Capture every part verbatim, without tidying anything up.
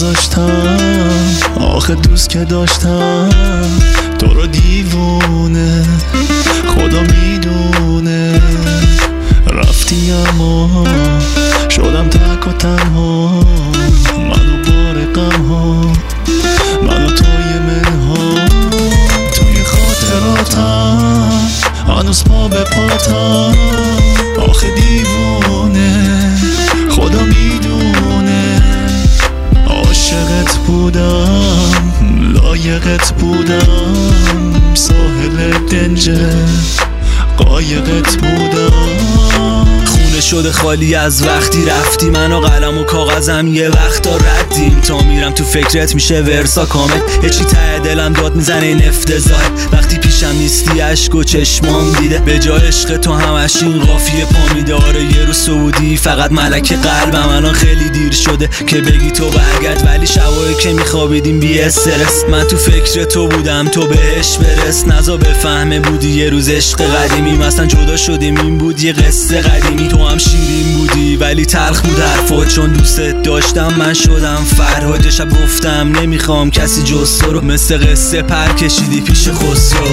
نذاشتم، آخه دوست که داشتم تو رو دیوونه، خدا میدونه رفتی اما شدم تک و تنها، منو بار غم ها، منو توی منها، توی خاطراتم هنوز پا به پاتم، آخه دیوونه خدا میدونه عاشقت بودم، لایقت بودم، ساحل دنجه قایقت بودم. خونه شده خالی از وقتی رفتی، من و قلم و کاغذم یه وقتا ردیم، تا میرم تو فکرت میشه ورسا کامل، یه چی ته دلم داد میزنه این افتضاحه، وقتی پیشم نیستی عشق و چشمام دیده، به جای عشق تو همش این قافیه پا میده، آره یه روز تو بودی فقط ملک قلبم، الان خیلی دیر شده که بگی تو برگرد، ولی شبایی که میخوابیدیم بی استرس، من تو فکر تو بودم تو بهش برس، نزا بفهمه بودی یه روز عشق قدیمی، مثلا جدا شدیم این بود یه قصه قدیمی، تو هم شیرین بودی ولی تلخ بود حرفات، چون دوستت داشتم من شدم فرهاد، شب گفتم نمیخوام کسی جز تو رو، مثل قصه پر کشیدی پیش خسرو.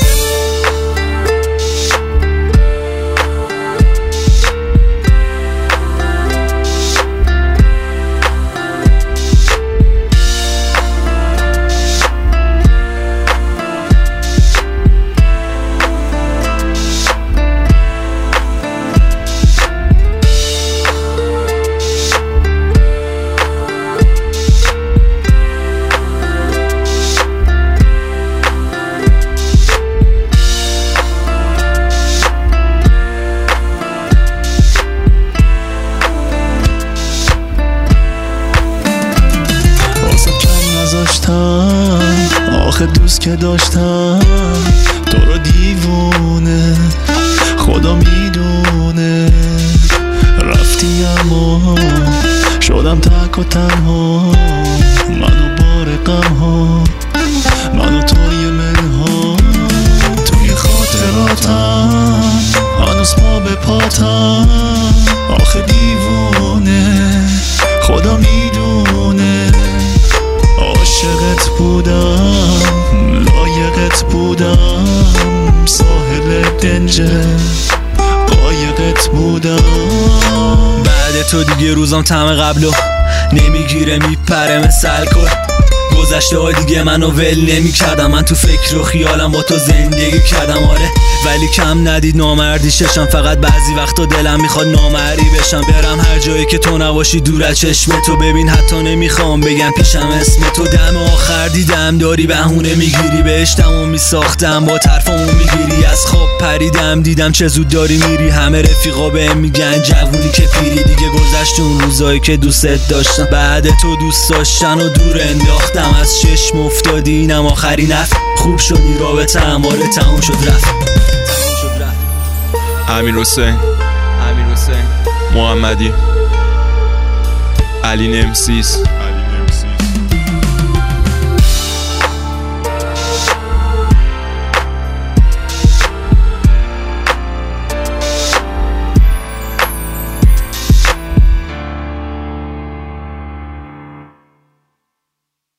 آخه دوست که داشتم تو رو دیوونه، خدا میدونه رفتی اما شدم تک و تنها، منو بار غم ها، منو توی منها، توی خاطراتم هنوز پا به پاتم، آخه دیوونه خدا میدونه عاشقت بودم، لایقت بودم، ساحل دنجه قایقت بودم. بعد تو دیگه روزام طعم قبلو نمیگیره، میپره مثل الکل، گذشته ها دیگه منو ول نمی کردم، من تو فکر و خیالم با تو زندگی کردم، آره ولی کم ندید نامردی ششم، فقط بعضی وقتا دلم میخواد نامردی بشم، برم هر جایی که تو نباشی دور از چشم تو، ببین حتی نمیخوام بگم پیشم اسم تو، دم آخر دیدم داری بهونه میگیری، بهشتمو میساختم با طرفمو میگیری، از خواب پریدم دیدم چه زود داری میری، همه رفیقا بهم میگن جوونی که پیری، دیگه گذشت اون روزایی که دوستت داشتم، بعد تو دوست داشتن و دور انداختم، از چشم افتادی اینم آخرین نفت، خوب شدی رابطه اماره تموم شد رفت. امیر حسین امیر حسین محمدی علی نمسیس